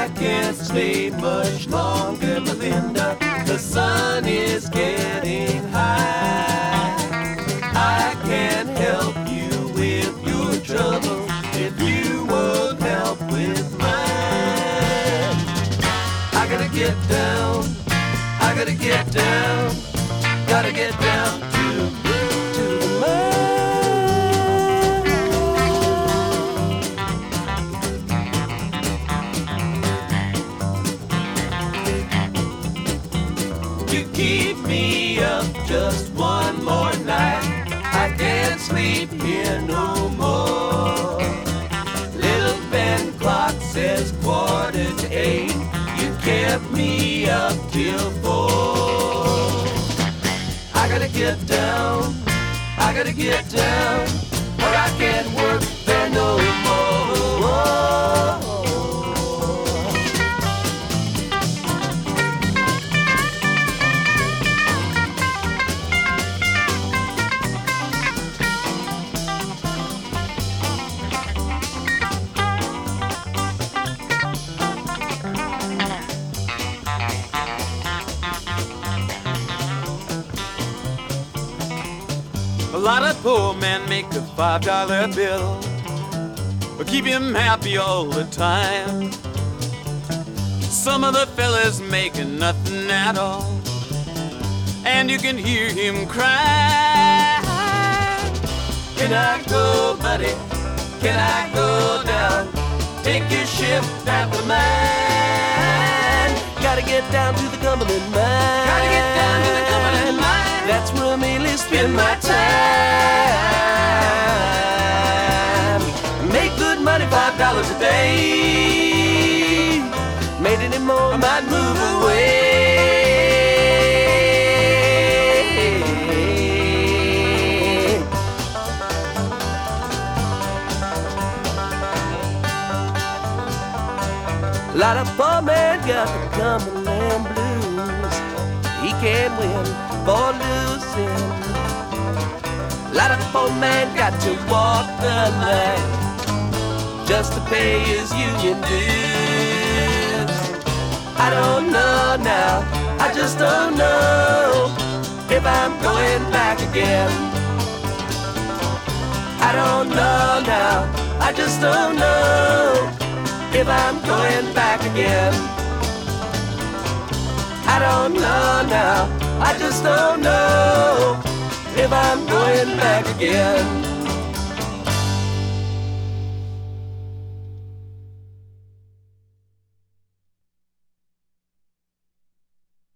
I can't stay much longer, Melinda. The sun is getting high. I can't help you with your trouble if you won't help with mine. I gotta get down, I gotta get down, gotta get down to the mine. You keep me up just one more night. I can't sleep here no more. Little Ben clock says 7:45. You kept me up till 4. I gotta get down, I gotta get down, or I can't work there no more. A lot of poor men make a $5 bill, but keep him happy all the time. Some of the fellas making nothing at all, and you can hear him cry. Can I go, buddy? Can I go down? Take your shift after mine. Gotta get down to the Cumberland mine. Gotta get down to the Cumberland mine. That's where I mainly spend my time. Make good money, $5 a day. Made any more, I might move away. A lot of poor men got the Cumberland blues. He can't win for losing. A lot of poor men got to walk the line just to pay his union dues. I don't know now, I just don't know if I'm going back again. I don't know now, I just don't know if I'm going back again. I don't know now, I just don't know if I'm going back again.